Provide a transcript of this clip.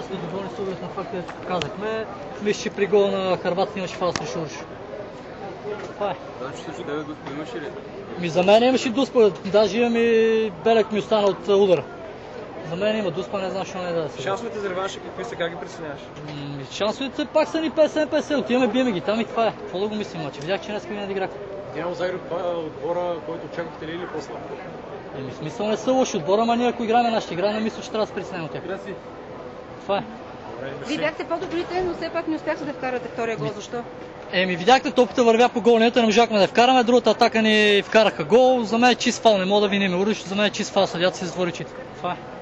да сме доволни с оглед на това, където казахме. Мисля, че при гол на Хърватия имаше фал срещу Уруш. Това е. Значи също да имаш ли? За мен имаше дуспа, даже имам и белек ми остана от удара. За мен има дуспа, не знам, що не да се. Шансовете за реванша какви са, как ги преценяваш? Шансовете пак са ни 50-50, отиваме, биеме ги там и това е. Какво да го мислим, че видях, че днес ми надиграх. Динамо Загреб отбора, който очаквате ли или по-слаб? Смисъл не са лоши отбора, ама ние ако играем нашата игра, не мисля, че трябва да се притеснем от тях. Това е. Вие бяхте по-добрите, но все пак не успяхте да вкарате втория гол. Защо? Видяхте, топката вървя по голнията, не можахме да вкараме, другата атака ни вкараха гол. За мен е чист фал, не мога да виним Уруш, за мен е чист фал, съдията си затвори очите. Това е.